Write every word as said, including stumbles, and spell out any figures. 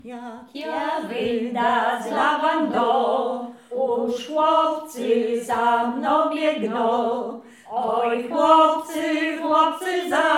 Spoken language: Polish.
Jak ja winda z lawandą, już chłopcy za mną biegną. Oj chłopcy, chłopcy za